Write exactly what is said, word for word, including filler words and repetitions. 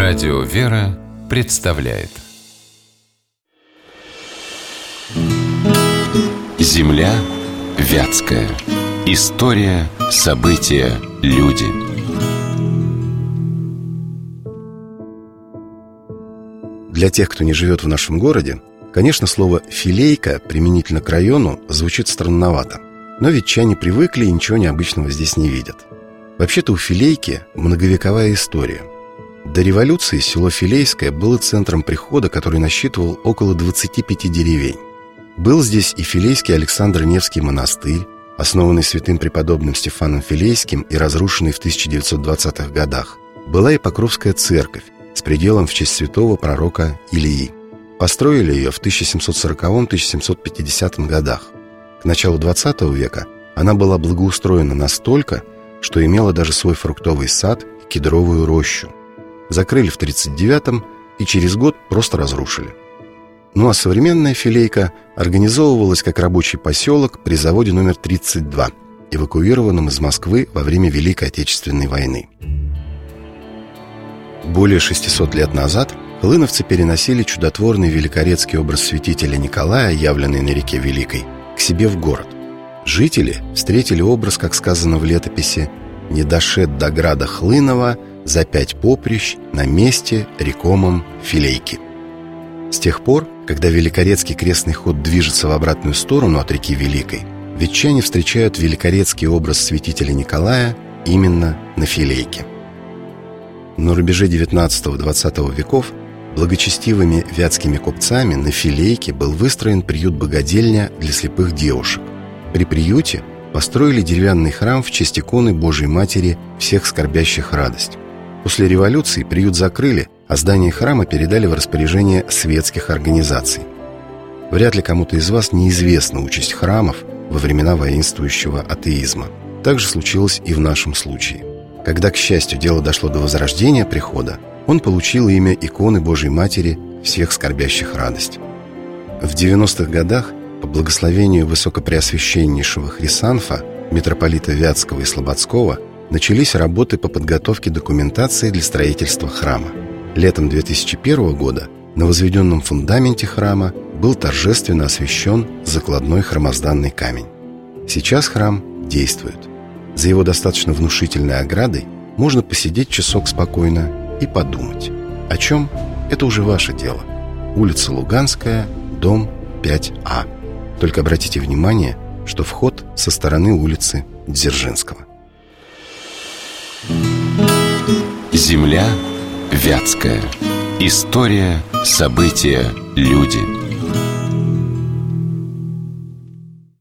Радио «Вера» представляет Земля Вятская. История, события, люди. Для тех, кто не живет в нашем городе, конечно, слово «филейка» применительно к району звучит странновато. Но ветчане привыкли и ничего необычного здесь не видят. Вообще-то у Филейки многовековая история. До революции село Филейское было центром прихода, который насчитывал около двадцати пяти деревень. Был здесь и Филейский Александр Невский монастырь, основанный святым преподобным Стефаном Филейским и разрушенный в тысяча девятьсот двадцатых годах. Была и Покровская церковь с пределом в честь святого пророка Илии. Построили ее в тысяча семьсот сороковом — тысяча семьсот пятидесятом годах. К началу двадцатого века она была благоустроена настолько, что имела даже свой фруктовый сад и кедровую рощу. Закрыли в тридцать девятом и через год просто разрушили. Ну а современная Филейка организовывалась как рабочий поселок при заводе номер тридцать два, эвакуированном из Москвы во время Великой Отечественной войны. Более шестисот лет назад хлыновцы переносили чудотворный великорецкий образ святителя Николая, явленный на реке Великой, к себе в город. Жители встретили образ, как сказано в летописи, «Не дошед до града Хлынова за пять поприщ на месте рекомом Филейки». С тех пор, когда Великорецкий крестный ход движется в обратную сторону от реки Великой, ветчане встречают великорецкий образ святителя Николая именно на Филейке. На рубеже девятнадцатого-двадцатого веков благочестивыми вятскими купцами на Филейке был выстроен приют-богадельня для слепых девушек. При приюте построили деревянный храм в честь иконы Божией Матери всех скорбящих радость. После революции приют закрыли, а здание храма передали в распоряжение светских организаций. Вряд ли кому-то из вас неизвестна участь храмов во времена воинствующего атеизма. Так же случилось и в нашем случае. Когда, к счастью, дело дошло до возрождения прихода, он получил имя иконы Божией Матери всех скорбящих радость. В девяностых годах по благословению высокопреосвященнейшего Хрисанфа, митрополита Вятского и Слободского, начались работы по подготовке документации для строительства храма. Летом две тысячи первого года на возведенном фундаменте храма был торжественно освящен закладной храмозданный камень. Сейчас храм действует. За его достаточно внушительной оградой можно посидеть часок спокойно и подумать. О чем? Это уже ваше дело. Улица Луганская, дом пять А. Только обратите внимание, что вход со стороны улицы Дзержинского. Земля Вятская. История, события, люди.